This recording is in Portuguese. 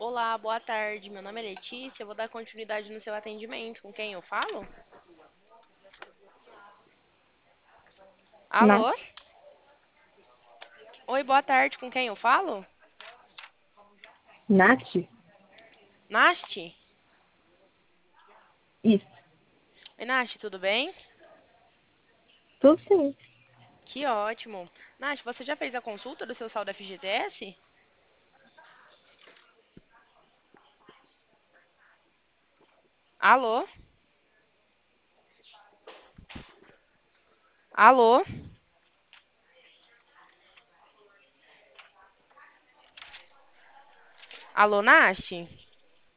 Olá, boa tarde. Meu nome é Letícia. Eu vou dar continuidade no seu atendimento. Com quem eu falo? Alô? Nath, Oi, boa tarde. Com quem eu falo? Nath, Nasti? isso, Oi, Nasti, tudo bem? tudo sim. Que ótimo. Nasti, você já fez a consulta do seu saldo FGTS? Alô? Alô? Alô, Nasti?